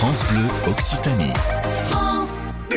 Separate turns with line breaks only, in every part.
France Bleu Occitanie. France Bleu.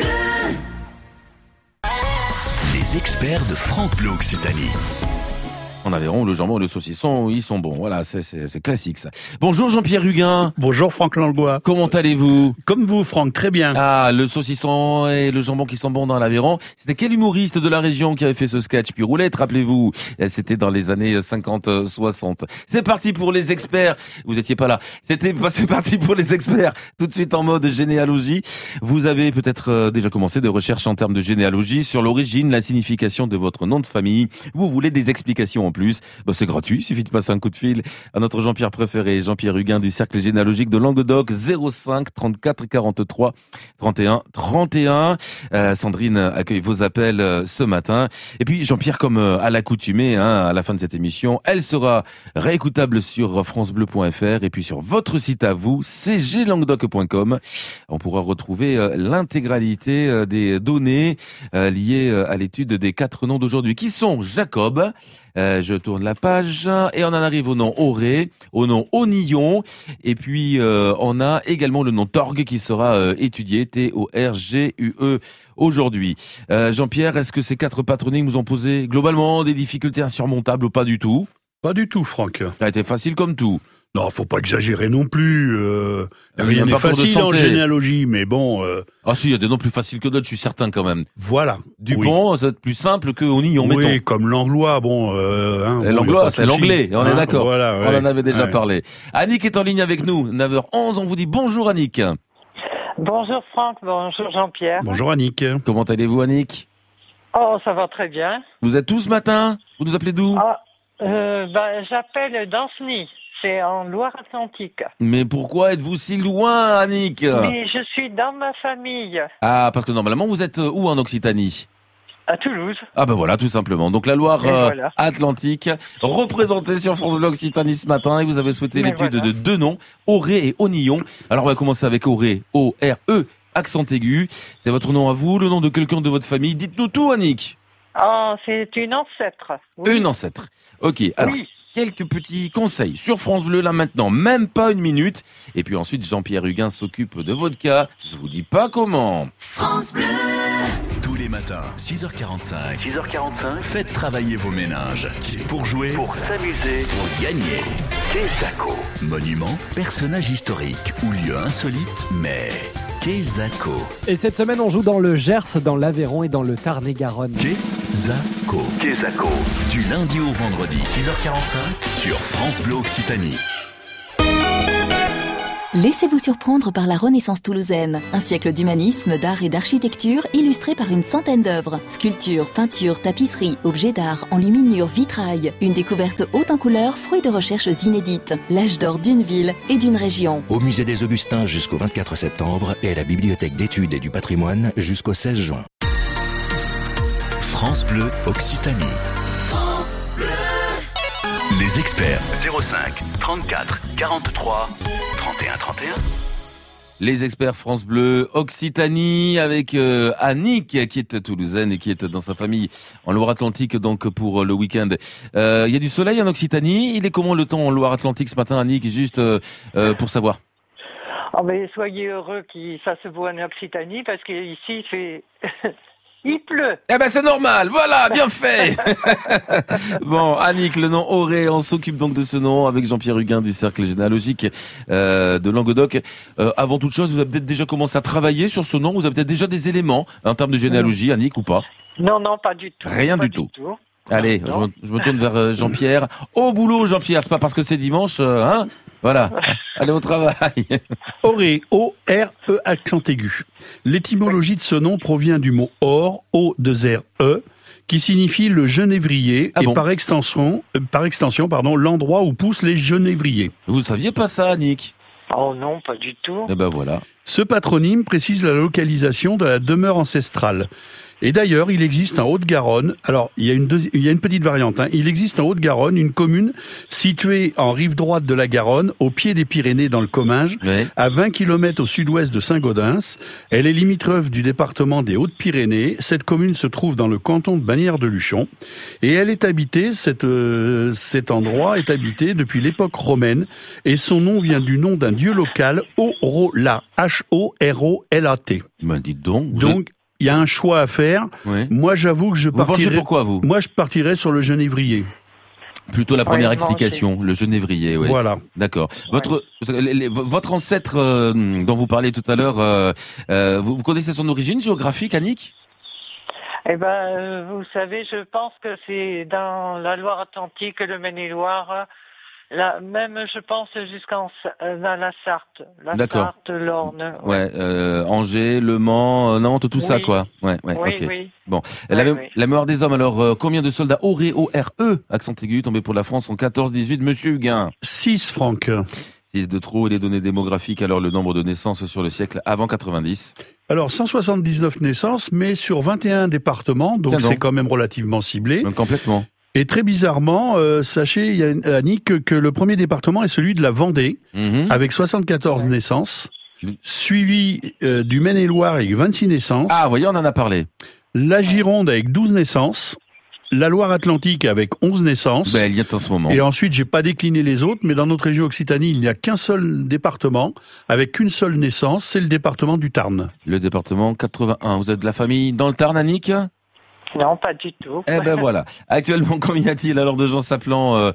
Les experts de France Bleu Occitanie.
En Aveyron, le jambon et le saucisson, ils sont bons. Voilà, c'est classique ça. Bonjour Jean-Pierre Huguin.
Bonjour Franck Langlois.
Comment allez-vous?
Comme vous Franck, très bien.
Ah, le saucisson et le jambon qui sont bons dans l'Aveyron. C'était quel humoriste de la région qui avait fait ce sketch? Puis Roulette, rappelez-vous. C'était dans les années 50-60. C'est parti pour les experts. Vous étiez pas là. C'est parti pour les experts. Tout de suite en mode généalogie. Vous avez peut-être déjà commencé des recherches en termes de généalogie sur l'origine, la signification de votre nom de famille. Vous voulez des explications en plus, c'est gratuit, il suffit de passer un coup de fil à notre Jean-Pierre préféré, Jean-Pierre Huguin du Cercle Généalogique de Languedoc, 05 34 43 31 31. Sandrine accueille vos appels ce matin. Et puis Jean-Pierre, comme à l'accoutumée, à la fin de cette émission, elle sera réécoutable sur francebleu.fr et puis sur votre site à vous, cglanguedoc.com. On pourra retrouver l'intégralité des données liées à l'étude des 4 noms d'aujourd'hui, qui sont Jacob. Je tourne la page et on en arrive au nom Auré, au nom Onillon et puis on a également le nom Torgue qui sera étudié, Torgue aujourd'hui. Jean-Pierre, est-ce que ces 4 patronymes vous ont posé globalement des difficultés insurmontables ou pas du tout?
Pas du tout Franck.
Ça a été facile comme tout.
Non, faut pas exagérer non plus. Rien n'est facile en généalogie, mais bon...
Ah si, il y a des noms plus faciles que d'autres, je suis certain quand même.
Voilà.
Dupont, oui. Ça va être plus simple que Onillon, mettons.
Oui, comme Langlois,
L'Anglois, c'est l'anglais, on est d'accord.
Voilà, ouais.
On en avait déjà parlé. Annick est en ligne avec nous, 9h11, on vous dit bonjour Annick.
Bonjour Franck, bonjour Jean-Pierre.
Bonjour Annick.
Comment allez-vous Annick?
Oh, ça va très bien.
Vous êtes où ce matin? Vous nous appelez d'où?
J'appelle d'Ancenis. C'est en Loire-Atlantique.
Mais pourquoi êtes-vous si loin, Annick?
Mais je suis dans ma famille.
Ah, parce que normalement, vous êtes où en Occitanie?
À Toulouse.
Ah ben voilà, tout simplement. Donc la Loire-Atlantique, représentée sur France Bleu Occitanie ce matin, et vous avez souhaité l'étude de 2 noms, Auré et Onillon. Alors on va commencer avec Auré, O-R-E, accent aigu. C'est votre nom à vous, le nom de quelqu'un de votre famille. Dites-nous tout, Annick.
Oh, c'est une ancêtre. Oui.
Une ancêtre. Ok, alors...
Oui.
Quelques petits conseils sur France Bleu là maintenant, même pas 1 minute. Et puis ensuite, Jean-Pierre Huguin s'occupe de votre cas. Je vous dis pas comment.
France Bleu. Tous les matins, 6h45. 6h45. Faites travailler vos méninges. Pour jouer, pour s'amuser, pour gagner. Quesaco. Monument, personnage historique ou lieu insolite, mais... Quesaco.
Et cette semaine, on joue dans le Gers, dans l'Aveyron et dans le Tarn-et-Garonne.
Quesaco. Quesaco. Du lundi au vendredi, 6h45, sur France Bleu Occitanie.
Laissez-vous surprendre par la Renaissance toulousaine. Un siècle d'humanisme, d'art et d'architecture illustré par une centaine d'œuvres. Sculptures, peintures, tapisseries, objets d'art, enluminures, vitrail. Une découverte haute en couleurs, fruit de recherches inédites. L'âge d'or d'une ville et d'une région.
Au musée des Augustins jusqu'au 24 septembre et à la bibliothèque d'études et du patrimoine jusqu'au 16 juin.
France Bleu Occitanie. France Bleu. Les experts 05 34 43 31 31.
Les experts France Bleu Occitanie avec Annick qui est toulousaine et qui est dans sa famille en Loire-Atlantique donc pour le week-end. Il y a du soleil en Occitanie. Il est comment le temps en Loire-Atlantique ce matin, Annick, juste pour savoir?
Oh, mais soyez heureux que ça se voit en Occitanie parce qu'ici il fait... Il pleut.
Eh ben c'est normal, voilà, bien fait. Bon, Annick, le nom Auré, on s'occupe donc de ce nom avec Jean-Pierre Huguin du Cercle Généalogique de Languedoc. Avant toute chose, vous avez peut-être déjà commencé à travailler sur ce nom, vous avez peut-être déjà des éléments en termes de généalogie, Annick, ou pas?
Non, pas du tout.
Rien du tout. Allez, je me tourne vers Jean-Pierre. Au boulot, Jean-Pierre, c'est pas parce que c'est dimanche, Voilà, allez au travail.
Auré, O-R-E, accent aigu. L'étymologie de ce nom provient du mot or, O-2-R-E, qui signifie le genévrier et par extension, l'endroit où poussent les genévriers.
Vous saviez pas ça, Annick?
Oh non, pas du tout.
Eh ben voilà.
Ce patronyme précise la localisation de la demeure ancestrale. Et d'ailleurs, il existe en Haute-Garonne, alors il y a une petite variante, il existe en Haute-Garonne une commune située en rive droite de la Garonne, au pied des Pyrénées dans le Comminges, à 20 km au sud-ouest de Saint-Gaudens. Elle est limitrophe du département des Hautes-Pyrénées. Cette commune se trouve dans le canton de Bagnères-de-Luchon et elle est habitée, cet endroit est habité depuis l'époque romaine et son nom vient du nom d'un dieu local, Horolat, H-O-R-O-L-A-T.
Ben, dites donc.
Donc, il y a un choix à faire.
Oui.
Moi, j'avoue que je
Vous penchez
partirais...
pourquoi, vous?
Moi, je partirais sur le genévrier.
Plutôt la première
moi
explication, le genévrier, oui.
Voilà.
D'accord. Votre ancêtre dont vous parliez tout à l'heure, vous connaissez son origine géographique, Annick?
Eh ben, vous savez, je pense que c'est dans la Loire-Atlantique, le Maine-et-Loire, même, je pense, dans la Sarthe.
D'accord.
Sarthe, l'Orne.
Ouais, Angers, Le Mans, Nantes, tout ça,
Oui.
quoi. Ouais,
Oui,
ok.
oui.
Bon,
Ouais,
la
oui.
mémoire des hommes, alors, combien de soldats auraient, O-R-E, accent aigu, tombés pour la France en 14-18, Monsieur Huguin?
6, Franck.
6 de trop, et les données démographiques, alors le nombre de naissances sur le siècle avant 90.
Alors, 179 naissances, mais sur 21 départements, donc
Tiens donc.
c'est quand même relativement ciblé.
Donc, complètement.
Et très bizarrement, sachez, Annick, que le premier département est celui de la Vendée,
Mhm.
avec 74 naissances, suivi du Maine-et-Loire avec 26 naissances,
Ah, vous voyez, on en a parlé.
la Gironde avec 12 naissances, la Loire-Atlantique avec 11 naissances,
Ben, elle y est en ce moment.
et ensuite, j'ai pas décliné les autres, mais dans notre région Occitanie, il n'y a qu'un seul département avec qu'une seule naissance, c'est le département du Tarn.
Le département 81. Vous êtes de la famille dans le Tarn, Annick?
Non, pas du tout.
Eh ben voilà. Actuellement, combien y a-t-il alors de gens s'appelant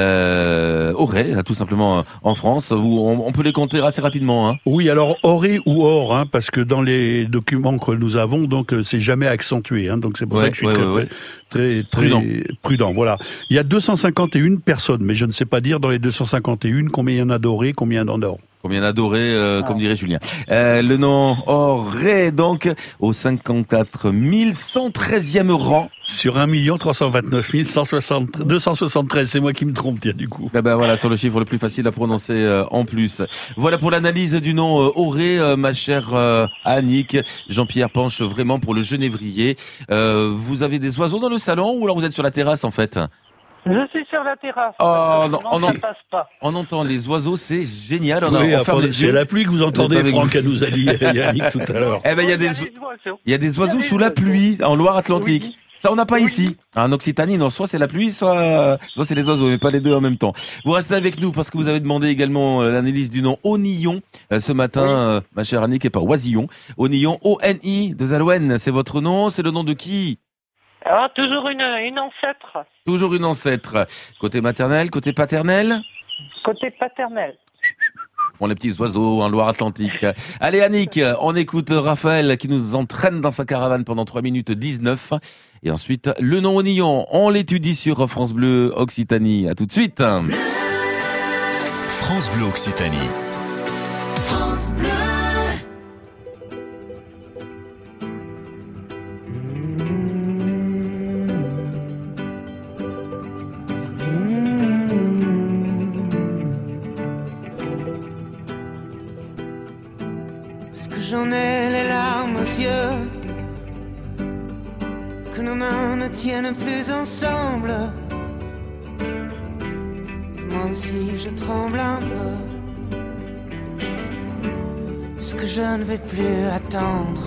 Auré, tout simplement en France? On peut les compter assez rapidement, hein.
Oui, alors Oré ou Or, hein, parce que dans les documents que nous avons, donc c'est jamais accentué, hein, donc c'est pour ça que je suis très prudent. Voilà. Il y a 251 personnes, mais je ne sais pas dire dans les 251 combien il y en a d'Oré, combien il y en a d'Or.
Combien d'adorés, comme dirait Julien. Le nom Auré, donc, au 54 113e rang.
Sur 1 329 273, c'est moi qui me trompe, tiens, du coup.
Eh ben voilà, sur le chiffre le plus facile à prononcer en plus. Voilà pour l'analyse du nom Auré, ma chère Annick. Jean-Pierre penche vraiment pour le genévrier. Vous avez des oiseaux dans le salon ou alors vous êtes sur la terrasse en fait?
Je suis sur la terrasse.
Oh, non,
ça passe pas.
On entend les oiseaux, c'est génial. On
Oui,
ferme les
c'est
yeux.
la pluie que vous entendez,
Avec
Franck,
vous.
elle nous a dit Yannick tout à l'heure.
Eh ben il y a des oiseaux sous la pluie en Loire-Atlantique.
Oui.
Ça, on n'a pas ici. En Occitanie, non, soit c'est la pluie, soit c'est les oiseaux, mais pas les deux en même temps. Vous restez avec nous parce que vous avez demandé également l'analyse du nom Onillon ce matin, ma chère Annick, et pas Oisillon. Onillon, O-N-I, de Zalouenne, c'est votre nom, c'est le nom de qui?
Ah, toujours une ancêtre.
Toujours une ancêtre. Côté maternel, côté paternel?
Côté paternel.
Font les petits oiseaux en Loire-Atlantique. Allez Annick, on écoute Raphaël qui nous entraîne dans sa caravane pendant 3 minutes 19. Et ensuite, le nom Onillon, on l'étudie sur France Bleu Occitanie. À tout de suite.
France Bleu Occitanie.
France Bleu.
Parce que j'en ai les larmes aux yeux, que nos mains ne tiennent plus ensemble. Moi aussi je tremble un peu, parce que je ne vais plus attendre.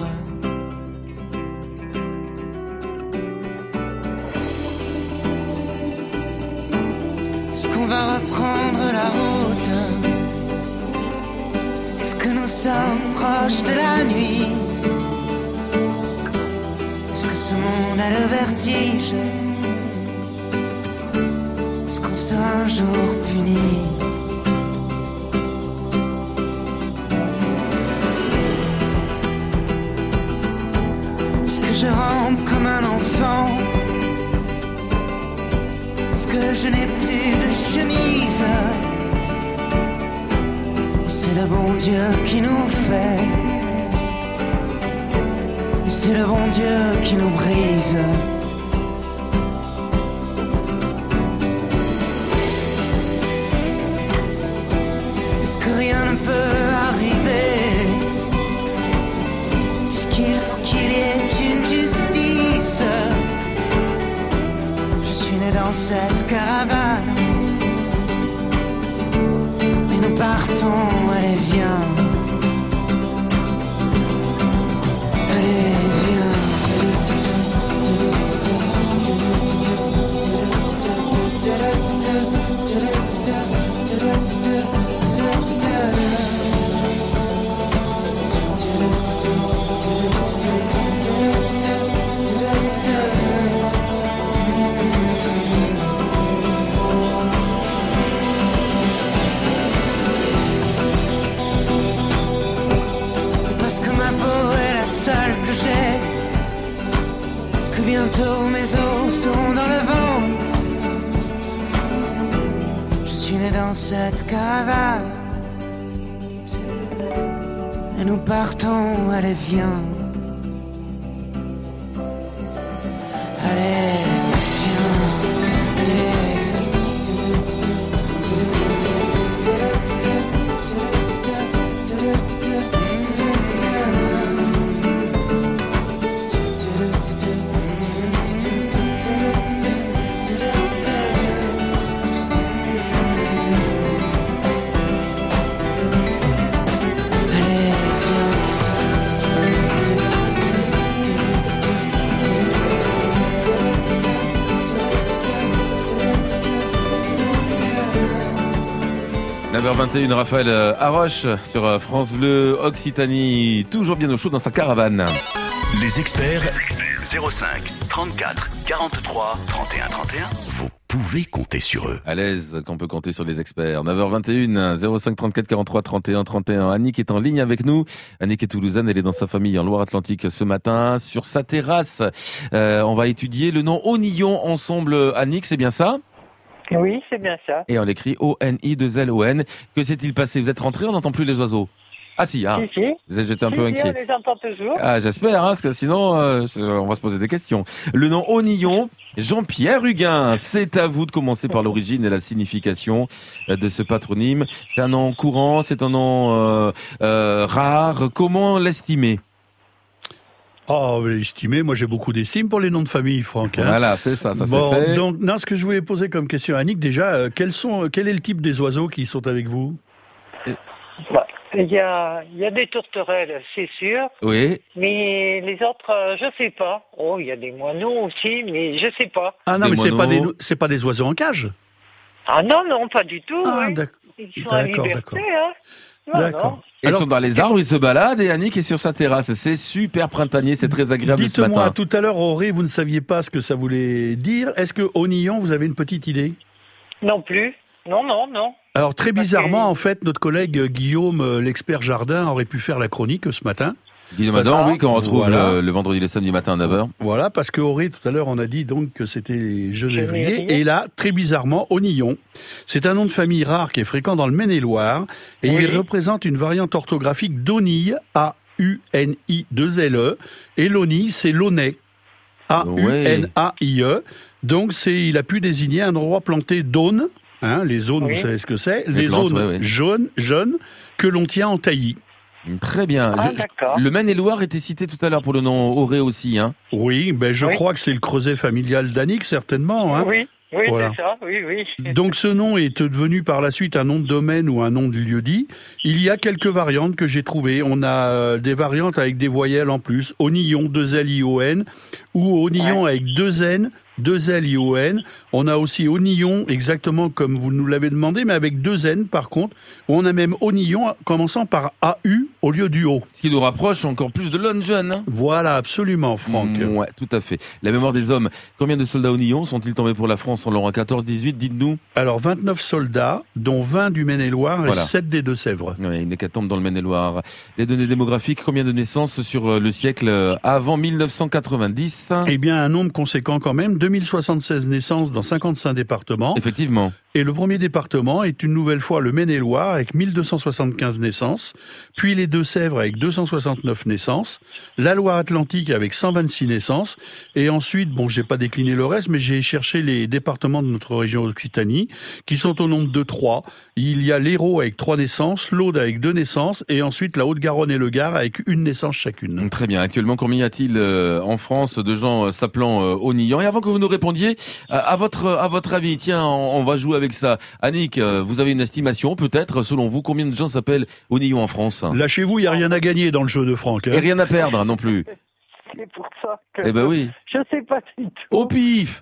Est-ce qu'on va reprendre la route? Est-ce que nous sommes proches de la nuit? Est-ce que ce monde a le vertige? Est-ce qu'on sera un jour puni? Est-ce que je rampe comme un enfant? Est-ce que je n'ai plus de chemise? C'est le bon Dieu qui nous fait, et c'est le bon Dieu qui nous brise. Est-ce que rien ne peut arriver, puisqu'il faut qu'il y ait une justice? Je suis né dans cette caravane, mais nous partons, allez viens. Allez viens. que j'ai, que bientôt mes os sont dans le vent. Je suis né dans cette caravane et nous partons, allez viens. Allez,
viens. 9h21, Raphaël Haroche sur France Bleu Occitanie, toujours bien au chaud dans sa caravane.
Les experts, 05 34 43 31 31. Vous pouvez compter sur eux.
À l'aise qu'on peut compter sur les experts. 9h21, 05 34 43 31 31. Annick est en ligne avec nous. Annick est toulousaine, elle est dans sa famille en Loire-Atlantique ce matin. Sur sa terrasse, on va étudier le nom Onillon ensemble. Annick, c'est bien ça ?
Oui, c'est bien ça.
Et on l'écrit O-N-I-2-L-O-N. Que s'est-il passé ? Vous êtes rentré, on n'entend plus les oiseaux. Ah si,
Si.
Vous êtes un peu inquiet.
On les entend toujours.
Ah, j'espère, parce que sinon, on va se poser des questions. Le nom Onillon, Jean-Pierre Huguin, c'est à vous de commencer par l'origine et la signification de ce patronyme. C'est un nom courant, c'est un nom rare. Comment l'estimer ?
Oh, l'estimé, moi j'ai beaucoup d'estime pour les noms de famille, Franck.
Voilà, c'est ça,
c'est fait. Donc, ce que je voulais poser comme question à Annick, déjà, quel est le type des oiseaux qui sont avec vous ?
Il y a des tourterelles, c'est sûr.
Oui.
Mais les autres, je sais pas. Oh, il y a des moineaux aussi, mais je sais pas.
Ah non, mais c'est pas des oiseaux en cage ?
Ah non, pas du tout.
Ah,
oui. Ils sont en liberté,
d'accord.
D'accord.
Ils sont dans les arbres, ils se baladent et Annick est sur sa terrasse. C'est super printanier, c'est très agréable ce matin.
Dites-moi, tout à l'heure, Auré, vous ne saviez pas ce que ça voulait dire. Est-ce que Onillon, vous avez une petite idée ?
Non plus. Non.
Alors, très bizarrement, en fait, notre collègue Guillaume, l'expert jardin, aurait pu faire la chronique ce matin.
Guillaume Adam, oui, qu'on retrouve le vendredi et le samedi matin à 9h.
Voilà, parce que Auré, tout à l'heure, on a dit donc que c'était genévrier. Et là, très bizarrement, Onillon. C'est un nom de famille rare qui est fréquent dans le Maine-et-Loire. Et il représente une variante orthographique d'Onille, A-U-N-I-2-L-E. Et l'Onille, c'est l'Aunay, A-U-N-A-I-E. Donc, il a pu désigner un endroit planté d'aune. Les zones, vous savez ce que c'est. Les zones jaunes que l'on tient en taillis.
Très bien. Le Maine-et-Loire était cité tout à l'heure pour le nom Auré aussi.
Oui, je crois que c'est le creuset familial d'Annick, certainement.
Oui, voilà. C'est ça, oui.
Donc ce nom est devenu par la suite un nom de domaine ou un nom de lieu-dit. Il y a quelques variantes que j'ai trouvées. On a des variantes avec des voyelles en plus. Onillon, 2L-I-O-N, ou Onillon avec 2N, 2L-I-O-N. On a aussi Onillon, exactement comme vous nous l'avez demandé, mais avec 2N par contre. On a même Onillon commençant par A-U au lieu du O.
Ce qui nous rapproche encore plus de l'On jeune.
Voilà, absolument, Franck.
Ouais, tout à fait. La mémoire des hommes. Combien de soldats Onillon sont-ils tombés pour la France en l'an 14-18 ? Dites-nous.
Alors, 29 soldats, dont 20 du Maine-et-Loire et 7 des Deux-Sèvres.
Oui, une hécatombe dans le Maine-et-Loire. Les données démographiques, combien de naissances sur le siècle avant 1990 ?
Eh bien, un nombre conséquent quand même. 2076 naissances dans 55 départements.
Effectivement.
Et le premier département est une nouvelle fois le Maine-et-Loire avec 1275 naissances, puis les Deux-Sèvres avec 269 naissances, la Loire-Atlantique avec 126 naissances, et ensuite, j'ai pas décliné le reste, mais j'ai cherché les départements de notre région Occitanie, qui sont au nombre de 3. Il y a l'Hérault avec 3 naissances, l'Aude avec 2 naissances, et ensuite la Haute-Garonne et le Gard avec 1 naissance chacune.
Très bien. Actuellement, combien y a-t-il en France de gens s'appelant Onillon ? Et avant que vous nous répondiez, à votre avis, tiens, on va jouer avec ça. Annick, vous avez une estimation, peut-être, selon vous, combien de gens s'appellent Onillon en France ?
Lâchez-vous, il n'y a rien à gagner dans le jeu de Franck.
Et rien à perdre non plus.
C'est pour ça que...
Eh ben oui.
Je sais pas du tout.
Au pif.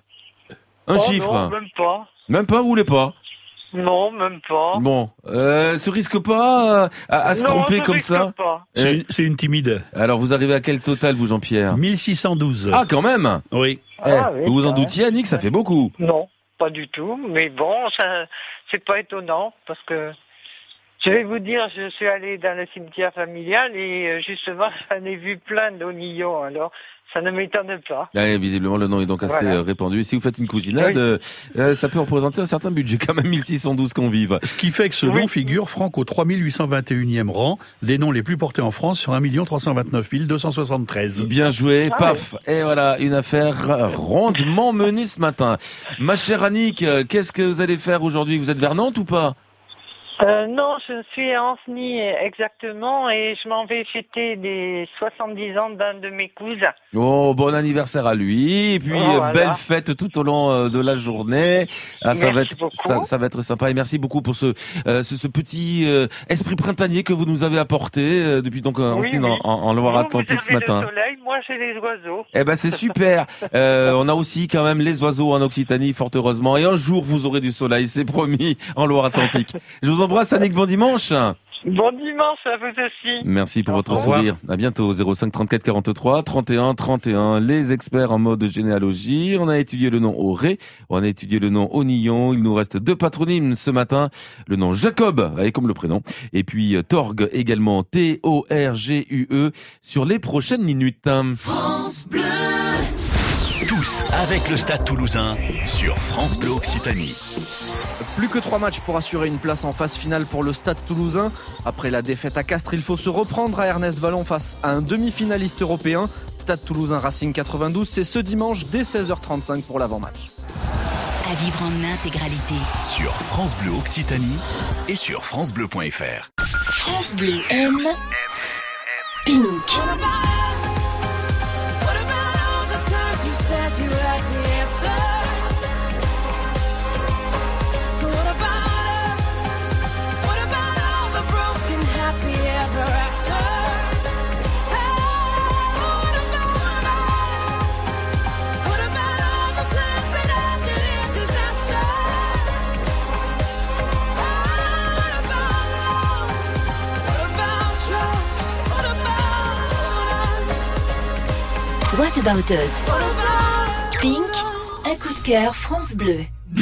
Un chiffre.
Non, même pas.
Même pas, vous voulez pas ?
Non, même pas.
Bon, se risque pas à se tromper comme ça.
Pas.
C'est une timide.
Alors, vous arrivez à quel total, vous, Jean-Pierre ?
1612.
Ah, quand même.
Oui.
Oui,
vous vous en doutiez, Annick, ça fait beaucoup.
Non, pas du tout. Mais bon, ça, c'est pas étonnant, parce que Je vais vous dire, je suis allée dans le cimetière familial et justement, j'en ai vu plein d'ognillons, alors ça ne m'étonne pas.
Ouais, visiblement, le nom est donc assez répandu. Et si vous faites une cousinade, ça peut représenter un certain budget, quand même 1612 convives.
Ce qui fait que ce nom figure, Franck, au 3821e rang des noms les plus portés en France sur 1 329 273.
Bien joué, paf. Et voilà, une affaire rondement menée ce matin. Ma chère Annick, qu'est-ce que vous allez faire aujourd'hui? Vous êtes vers Nantes ou pas?
Non, je suis à Ancenis exactement et je m'en vais fêter les 70 ans d'un de mes cousins.
Oh, bon anniversaire à lui. Et puis, belle fête tout au long de la journée. Ah, ça va être sympa. Et merci beaucoup pour ce petit esprit printanier que vous nous avez apporté depuis donc Ancenis en Loire-Atlantique ce matin.
Le soleil, moi j'ai les oiseaux.
Eh ben, c'est super. On a aussi quand même les oiseaux en Occitanie, fort heureusement. Et un jour, vous aurez du soleil, c'est promis, en Loire-Atlantique. Je vous embrasse, Annick, bon dimanche.
Bon dimanche à vous aussi.
Merci pour votre sourire. À bientôt. 05 34 43 31 31. Les experts en mode généalogie. On a étudié le nom Auré. On a étudié le nom Onillon. Il nous reste 2 patronymes ce matin. Le nom Jacob, et comme le prénom. Et puis Torgue également. Torgue sur les prochaines minutes.
France Bleu. Tous avec le Stade Toulousain sur France Bleu Occitanie.
Plus que 3 matchs pour assurer une place en phase finale pour le Stade Toulousain. Après la défaite à Castres, il faut se reprendre à Ernest Vallon face à un demi-finaliste européen. Stade Toulousain Racing 92, c'est ce dimanche dès 16h35 pour l'avant-match.
À vivre en intégralité.
Sur France Bleu Occitanie et sur francebleu.fr.
France Bleu aime Pink. What About Us? Pink, un coup de cœur France Bleu.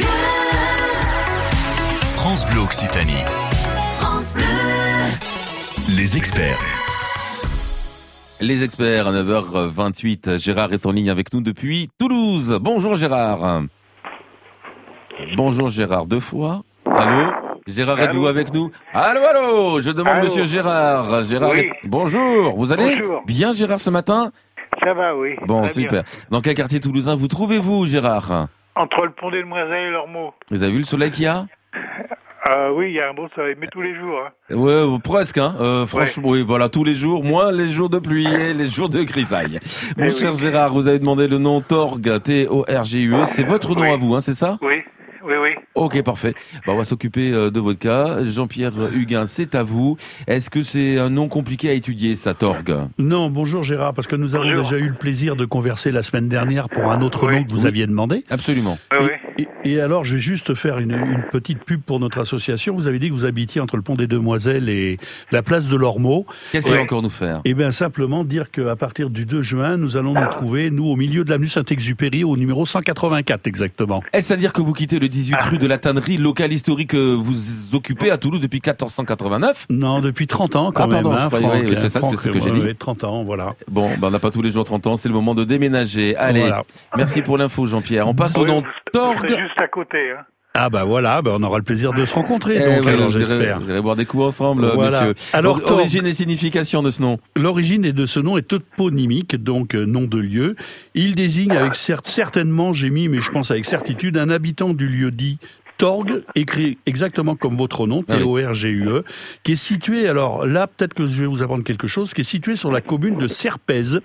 France Bleu Occitanie.
France Bleu.
Les experts.
Les experts à 9h28. Gérard est en ligne avec nous depuis Toulouse. Bonjour Gérard. Bonjour Gérard, 2 fois. Allô? Gérard, êtes-vous avec nous? Allô? Je demande monsieur Gérard. Gérard, bonjour. Vous allez bien Gérard ce matin?
Ça va, oui.
Bon, super. Bien. Dans quel quartier toulousain vous trouvez-vous, Gérard?
Entre le pont des Demoiselles et l'Ormeau.
Vous avez vu le soleil qu'il y a?
Oui, il y a un beau soleil, mais tous les jours. Hein.
Ouais, presque. Hein. Franchement, oui, voilà, tous les jours, moins les jours de pluie et les jours de grisaille. Mon cher Gérard, vous avez demandé le nom Torgue, Torgue. C'est votre nom à vous, hein, c'est ça?
Oui.
Ok, parfait. On va s'occuper de votre cas. Jean-Pierre Huguin, c'est à vous. Est-ce que c'est un nom compliqué à étudier, ça, Torgue?
Non, bonjour Gérard, parce que nous avons déjà eu le plaisir de converser la semaine dernière pour un autre nom que vous aviez demandé.
Absolument.
Et alors, je vais juste faire une petite pub pour notre association. Vous avez dit que vous habitiez entre le pont des Demoiselles et la place de l'Ormeau.
Qu'est-ce qu'il va encore nous faire?
Eh bien, simplement dire qu'à partir du 2 juin, nous allons nous trouver, nous, au milieu de l'avenue Saint-Exupéry, au numéro 184 exactement.
Est-ce à dire que vous quittez le 18 rue de la Tannerie, local historique que vous occupez à Toulouse depuis 1489?
Non, depuis 30 ans quand même.
Pardon,
hein,
Franck, c'est ça ce que j'ai dit.
30 ans, voilà.
Bon, on n'a pas tous les jours 30 ans, c'est le moment de déménager. Allez, voilà. Merci pour l'info Jean-Pierre. On passe au nom Torgue.
C'est juste à côté. Hein.
Ah voilà, on aura le plaisir de se rencontrer, donc alors j'espère.
Vous allez boire des coups ensemble, messieurs.
Alors,
origine et signification de ce nom.
L'origine de ce nom est toponymique, donc nom de lieu. Il désigne avec certainement, j'ai mis, mais je pense avec certitude, un habitant du lieu dit Torgue, écrit exactement comme votre nom, Torgue, qui est situé, alors là, peut-être que je vais vous apprendre quelque chose, qui est situé sur la commune de Serpaize,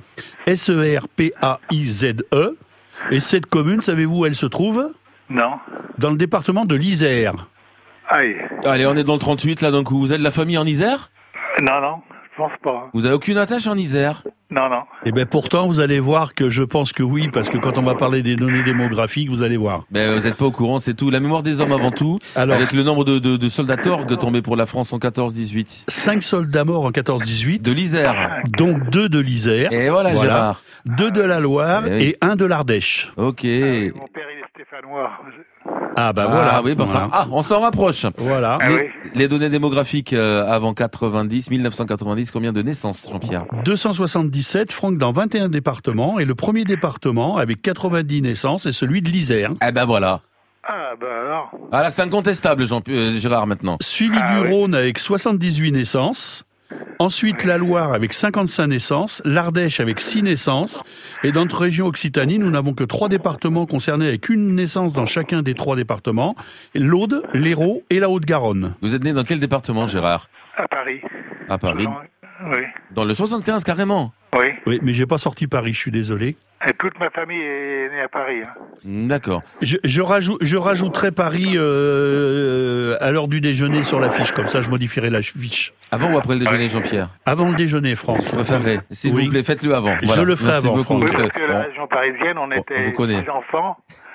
Serpaize. Et cette commune, savez-vous où elle se trouve?
Non.
Dans le département de l'Isère.
Aïe.
Allez, on est dans le 38, là, donc vous êtes de la famille en Isère?
Non, je pense pas.
Vous avez aucune attache en Isère?
Non.
Eh ben pourtant, vous allez voir que je pense que oui, parce que quand on va parler des données démographiques, vous allez voir.
Ben, vous n'êtes pas au courant, c'est tout. La mémoire des hommes avant tout, alors, avec le nombre de soldats Torgue tombés pour la France en 14-18.
5 soldats morts en 14-18.
De l'Isère.
Donc 2 de l'Isère.
Et voilà. Gérard.
2 de la Loire et 1 de l'Ardèche.
Ok.
Mon père, il est stéphanois.
Ah bah voilà.
Ah oui, bon,
voilà.
on s'en rapproche.
Voilà.
Les données démographiques avant 1990, combien de naissances, Jean-Pierre?
277, Franck, dans 21 départements. Et le premier département, avec 90 naissances, est celui de l'Isère.
Eh ben voilà.
Ah, bah alors.
Ah là, c'est incontestable, Gérard, maintenant.
Suivi du Rhône avec 78 naissances. Ensuite, la Loire avec 55 naissances, l'Ardèche avec 6 naissances, et dans notre région Occitanie, nous n'avons que 3 départements concernés avec une naissance dans chacun des 3 départements, l'Aude, l'Hérault et la Haute-Garonne.
Vous êtes né dans quel département, Gérard?
À Paris.
À Paris.
Oui.
Dans le 75, carrément.
Oui.
Oui, mais j'ai pas sorti Paris, je suis désolé.
Et toute ma famille est née à Paris. Hein.
D'accord.
Je rajouterai Paris à l'heure du déjeuner sur la fiche, comme ça je modifierai la fiche.
Avant ou après le déjeuner, Jean-Pierre?
Avant le déjeuner, France.
Je préférerais. S'il vous plaît, faites-le avant.
Je le ferai avant,
beaucoup,
Oui, parce que la région parisienne, on était petits-enfants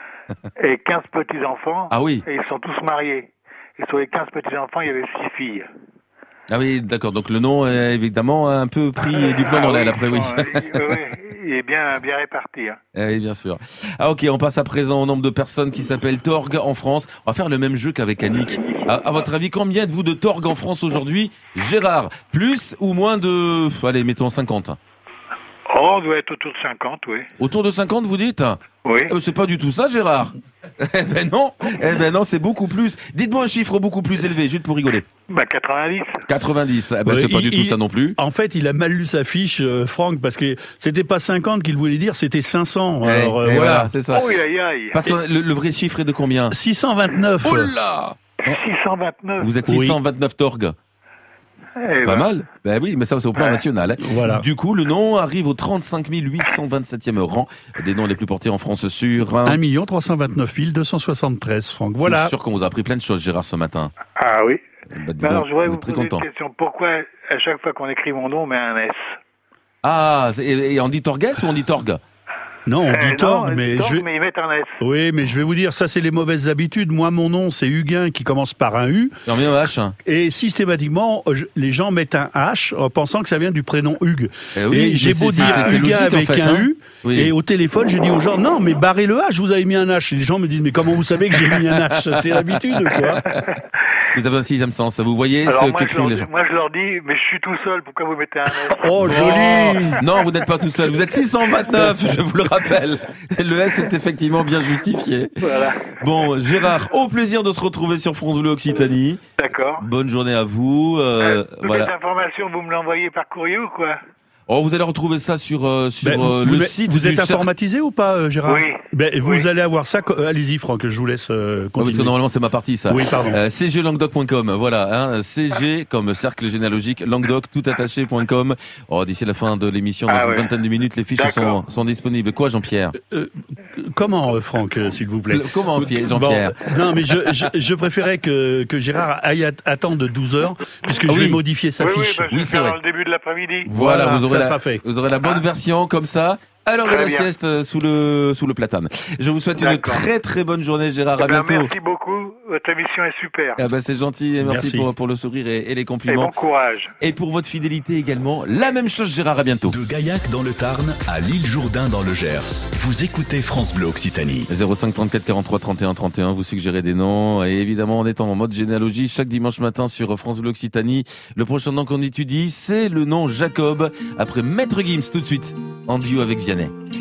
et 15 petits-enfants.
Ah oui.
Et ils sont tous mariés. Et sur les 15 petits-enfants, il y avait 6 filles.
Ah oui, d'accord. Donc le nom est évidemment un peu pris du plomb dans l'aile après, oui.
Oui, il est bien réparti. Hein.
Oui, bien sûr. Ah ok, on passe à présent au nombre de personnes qui s'appellent Torg en France. On va faire le même jeu qu'avec Annick. À votre avis, combien êtes-vous de Torg en France aujourd'hui, Gérard? Plus ou moins de... Allez, mettons 50.
Oh, on doit être autour de 50, oui.
Autour de 50, vous dites?
Oui.
C'est pas du tout ça, Gérard. Eh ben non, c'est beaucoup plus. Dites-moi un chiffre beaucoup plus élevé, juste pour rigoler.
90.
90, c'est pas du tout ça non plus.
En fait, il a mal lu sa fiche, Franck, parce que c'était pas 50 qu'il voulait dire, c'était 500. Alors,
voilà, c'est ça.
Oh, aïe.
Parce que le vrai chiffre est de combien?
629.
Oh là!
629.
Vous êtes 629 Torg. Pas mal. Ben oui, mais ça c'est au plan national. Hein.
Voilà.
Du coup, le nom arrive au 35 827e rang des noms les plus portés en France sur
1 329 273, Franck. Voilà.
Je suis sûr qu'on vous a appris plein de choses, Gérard, ce matin.
Ah oui. Alors, je voudrais vous
très
poser
content.
une question. Pourquoi, à chaque fois qu'on écrit mon nom, on met un S?
Ah, et on dit Torges ou on dit Torg?
Non, on dit Torg, mais
mais ils mettent un S.
Oui, mais je vais vous dire, ça c'est les mauvaises habitudes. Moi, mon nom, c'est Huguin qui commence par un U.
Et on met un H.
Et systématiquement, les gens mettent un H en pensant que ça vient du prénom Hugues.
Oui,
et j'ai beau dire
c'est
Huguin
logique,
avec
en fait,
un
hein.
U,
Oui.
et au téléphone, je dis aux gens, non, mais barrez le H, vous avez mis un H. Et les gens me disent, mais comment vous savez que j'ai mis un H? C'est l'habitude, quoi.
Vous avez un sixième sens, vous voyez
Alors,
ce
moi,
qu'écrivent les gens.
moi, je leur dis, mais je suis tout seul, pourquoi vous mettez un S?
Oh, joli!
Non, vous n'êtes pas tout seul, vous êtes 629, je vous le rappelle. Le S est effectivement bien justifié.
Voilà.
Bon, Gérard, au plaisir de se retrouver sur France Bleu Occitanie.
D'accord.
Bonne journée à vous.
Cette information, vous me l'envoyez par courrier ou quoi?
Oh, vous allez retrouver ça sur le site.
Vous êtes informatisé ou pas, Gérard?
Oui.
Vous allez avoir ça. Allez-y, Franck, je vous laisse continuer.
Parce que normalement, c'est ma partie, ça.
Oui, pardon.
cglanguedoc.com, voilà. Hein, CG comme cercle généalogique, languedoc, toutattaché.com. Oh, d'ici la fin de l'émission, dans une vingtaine de minutes, les fiches sont disponibles. Quoi, Jean-Pierre?
Comment, Franck, s'il vous plaît?
Comment, Jean-Pierre?
Non, mais je préférais que Gérard aille attendre 12 heures, puisque je vais modifier sa fiche.
Oui, c'est vrai. Dans le début de l'après-midi.
Voilà, ça
sera fait.
Vous aurez la bonne version comme ça. Alors de la sieste sous le platane. Je vous souhaite une très très bonne journée, Gérard. À bientôt.
Merci beaucoup. Votre émission est super.
Ah ben c'est gentil et merci. Pour le sourire et les compliments.
Et bon courage.
Et pour votre fidélité également. La même chose, Gérard. À bientôt.
De Gaillac dans le Tarn à l'île Jourdain dans le Gers. Vous écoutez France Bleu Occitanie.
05 34 43 31 31. Vous suggérez des noms et évidemment on est en mode généalogie chaque dimanche matin sur France Bleu Occitanie. Le prochain nom qu'on étudie, c'est le nom Jacob. Après Maître Gims tout de suite en duo avec Vianney.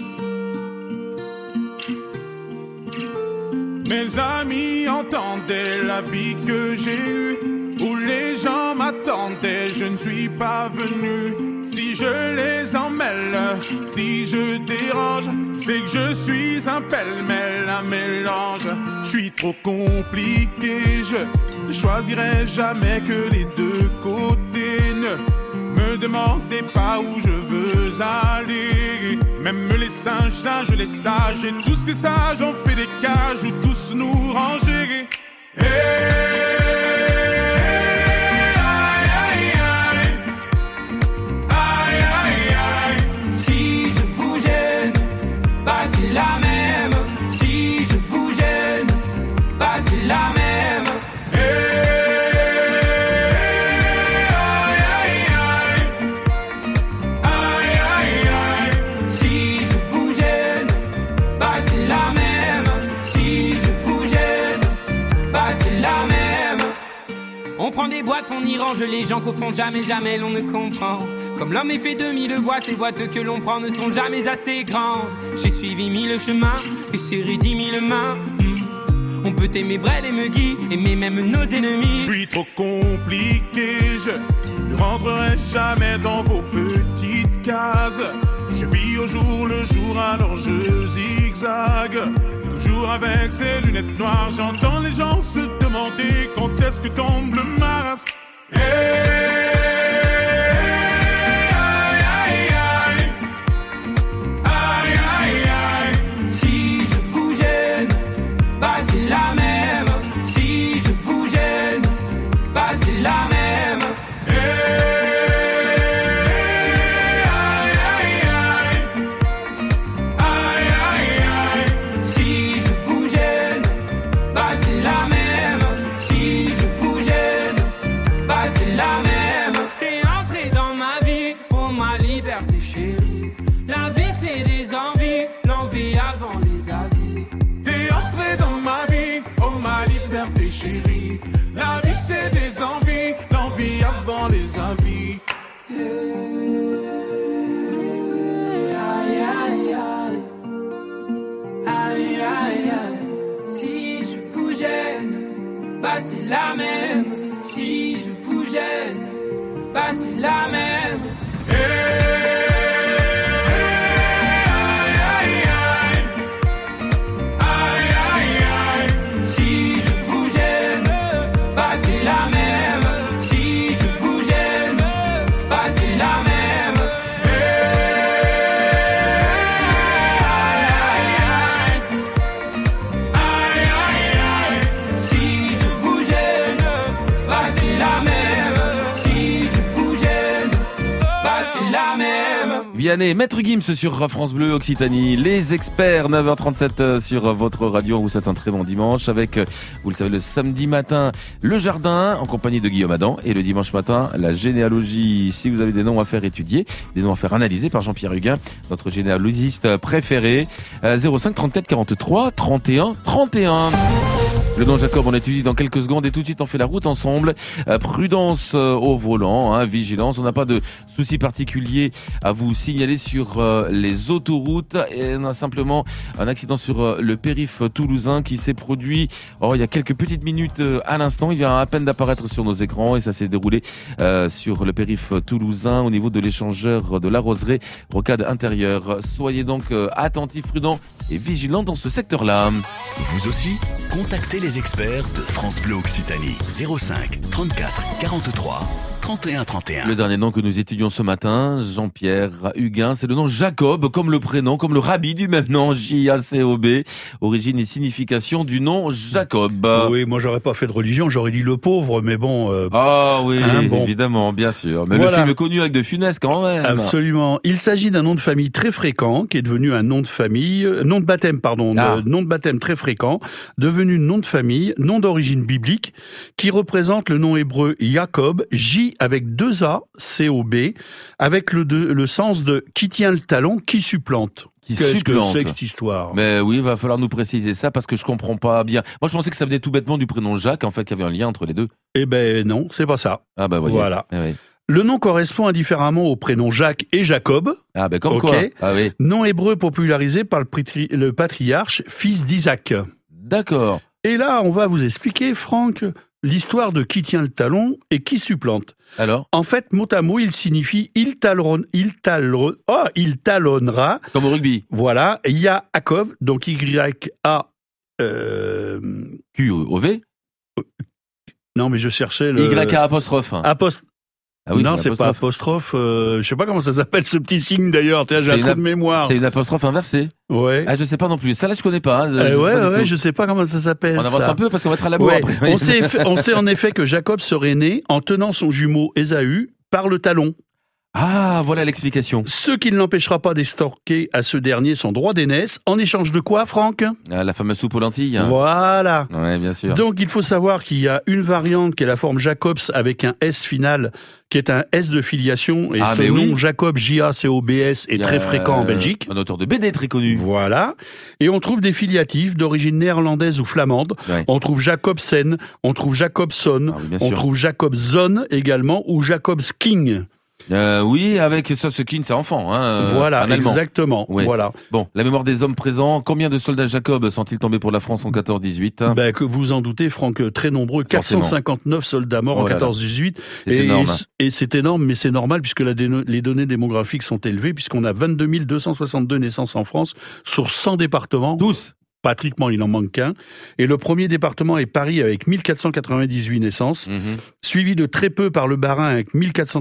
Mes amis entendaient la vie que j'ai eue, où les gens m'attendaient, je ne suis pas venu. Si je les emmêle, si je dérange, c'est que je suis un pêle-mêle, un mélange. Je suis trop compliqué, je choisirai jamais que les deux côtés. Ne me demandez pas où je veux aller. Même les singes, les sages, et tous ces sages ont fait des cages où tous nous ranger. Hey, aïe, aïe, aïe. Aïe, aïe, aïe. Si je vous gêne, bah c'est la même. Si je vous gêne, bah c'est la même.
des boîtes, on y range les gens qu'au fond jamais l'on ne comprend. Comme l'homme est fait de mille bois, ces boîtes que l'on prend ne sont jamais assez grandes. J'ai suivi 1000 chemins et serré 10 000 mains. On peut aimer Brel et Megui, aimer même nos ennemis.
Je suis trop compliqué, je ne rentrerai jamais dans vos petites cases. Je vis au jour le jour, alors je zigzague. Toujours avec ces lunettes noires, j'entends les gens se demander quand est-ce que tombe le masque.
Si je vous gêne, bah c'est la même. Si je vous gêne, bah c'est la même. Si je vous gêne, bah c'est la même. Si je vous gêne, bah c'est la même. T'es entré dans ma vie pour ma liberté chérie. La vie c'est des envies, l'envie avant les avis.
T'es entré dans ma vie, oh ma liberté chérie. La vie c'est des envies, l'envie avant les avis.
Aïe, aïe, aïe. Si je vous gêne, bah c'est la même. Si je vous gêne, bah c'est la même. Si je vous gêne, bah c'est la même. Si je vous gêne, bah c'est la même. Si je vous gêne, bah c'est la même. Si je vous gêne, bah c'est la même.
Vianney, Maître Gims sur France Bleu Occitanie, les experts, 9h37 sur votre radio. On vous souhaite un très bon dimanche avec, vous le savez, le samedi matin, le jardin en compagnie de Guillaume Adam et le dimanche matin, la généalogie. Si vous avez des noms à faire étudier, des noms à faire analyser par Jean-Pierre Huguin, notre généalogiste préféré, 05 34 43 31 31. Le nom Jacob, on étudie dans quelques secondes et tout de suite on fait la route ensemble. Prudence au volant, vigilance. On n'a pas de soucis particuliers à vous signaler sur les autoroutes. Et on a simplement un accident sur le périph' toulousain qui s'est produit il y a quelques petites minutes à l'instant. Il vient à peine d'apparaître sur nos écrans et ça s'est déroulé sur le périph' toulousain au niveau de l'échangeur de la Roseraie, rocade intérieure. Soyez donc attentifs, prudents et vigilants dans ce secteur-là.
Vous aussi, contactez les experts de France Bleu Occitanie. 05 34 43 31 31.
Le dernier nom que nous étudions ce matin, Jean-Pierre Huguin, c'est le nom Jacob, comme le prénom, comme le rabbi du même nom, J-A-C-O-B. Origine et signification du nom Jacob.
Oui, moi j'aurais pas fait de religion, j'aurais dit le pauvre, mais bon...
évidemment, bien sûr. Mais
voilà.
Le film est connu avec de Funès quand même.
Absolument. Il s'agit d'un nom de famille très fréquent, qui est devenu un nom de famille, nom de baptême très fréquent, devenu nom de famille, nom d'origine biblique, qui représente le nom hébreu Jacob, J avec 2 A, C-O-B, avec le sens de qui tient le talon, qui supplante. Qu'est-ce que c'est que cette histoire?
Mais oui, il va falloir nous préciser ça parce que je comprends pas bien. Moi, je pensais que ça venait tout bêtement du prénom Jacques, en fait, qu'il y avait un lien entre les deux.
Eh ben non, c'est pas ça.
Ah bah voyez.
Voilà.
Ah, oui.
Le nom correspond indifféremment aux prénoms Jacques et Jacob.
Ah ben comme quoi. Ah oui.
Nom hébreu popularisé par le patriarche, fils d'Isaac.
D'accord.
Et là, on va vous expliquer, Franck, l'histoire de qui tient le talon et qui supplante.
Alors ?
En fait, mot à mot, il signifie il talonnera.
Comme au rugby.
Voilà. Il y a Akov, donc Y-A...
Q-O-V.
Non, mais je cherchais le...
Y-A apostrophe.
Ah oui, non, c'est pas apostrophe. Je sais pas comment ça s'appelle ce petit signe d'ailleurs. Tiens, j'ai un trou de mémoire.
C'est une apostrophe inversée.
Ouais.
Ah, je sais pas non plus. Ça là, je connais pas.
Je sais pas comment ça s'appelle.
On avance un peu parce qu'on va être à la bourre après.
On sait en effet que Jacob serait né en tenant son jumeau Ésaü par le talon.
Ah, voilà l'explication.
Ce qui ne l'empêchera pas d'extorquer à ce dernier son droit d'aînesse. En échange de quoi, Franck ?
La fameuse soupe aux lentilles.
Voilà.
Ouais, bien sûr.
Donc, il faut savoir qu'il y a une variante qui est la forme Jacobs avec un S final, qui est un S de filiation. Et ce nom, Jacob, J-A-C-O-B-S, est très fréquent en Belgique.
Un auteur de BD très connu.
Voilà. Et on trouve des filiatifs d'origine néerlandaise ou flamande. Ouais. On trouve Jacobsen, on trouve Jacobson, on trouve Jacobson également, ou Jacobsking.
Oui, avec Sossekin, c'est enfant.
Voilà, exactement.
Ouais.
Voilà.
Bon, la mémoire des hommes présents. Combien de soldats Jacob sont-ils tombés pour la France en 14-18 ?
Que vous en doutez, Franck, très nombreux. 459 soldats morts en 14-18. Et c'est énorme, mais c'est normal puisque les données démographiques sont élevées, puisqu'on a 22 262 naissances en France sur 100 départements.
Tous.
Pratiquement, il n'en manque qu'un. Et le premier département est Paris avec 1498 naissances, suivi de très peu par le Bas-Rhin avec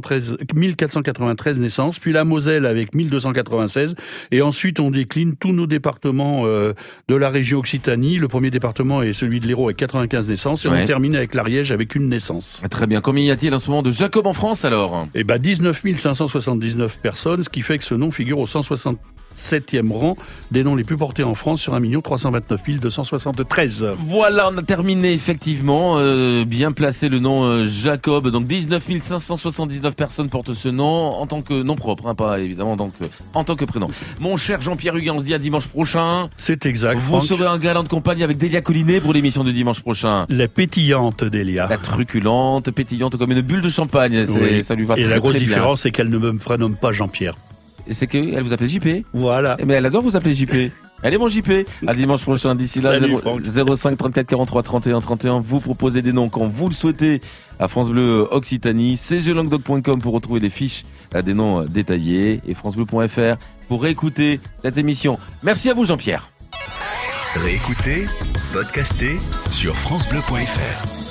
1493 naissances, puis la Moselle avec 1296. Et ensuite, on décline tous nos départements de la région Occitanie. Le premier département est celui de l'Hérault avec 95 naissances. Et on termine avec l'Ariège avec une naissance.
Très bien. Combien y a-t-il en ce moment de Jacob en France alors ?
19 579 personnes, ce qui fait que ce nom figure au 167e rang des noms les plus portés en France sur 1 329 273.
Voilà, on a terminé effectivement, bien placé le nom Jacob. Donc 19 579 personnes portent ce nom en tant que nom propre, pas évidemment donc en tant que prénom. Mon cher Jean-Pierre Huguin, on se dit à dimanche prochain.
C'est exact.
Vous serez en galante compagnie avec Délia Collinet pour l'émission de dimanche prochain.
La pétillante Délia.
La truculente, pétillante comme une bulle de champagne. Ça lui va très, très bien.
Et la grosse différence, c'est qu'elle ne me prénomme pas Jean-Pierre.
Et c'est qu'elle vous appelle JP.
Voilà.
Mais elle adore vous appeler JP. Elle est mon JP. À dimanche prochain. D'ici là, 05 34 43 31 31. Vous proposez des noms quand vous le souhaitez à France Bleu Occitanie. cglanguedoc.com pour retrouver les fiches des noms détaillés et francebleu.fr pour réécouter cette émission. Merci à vous, Jean-Pierre.
Réécoutez, podcastez sur francebleu.fr.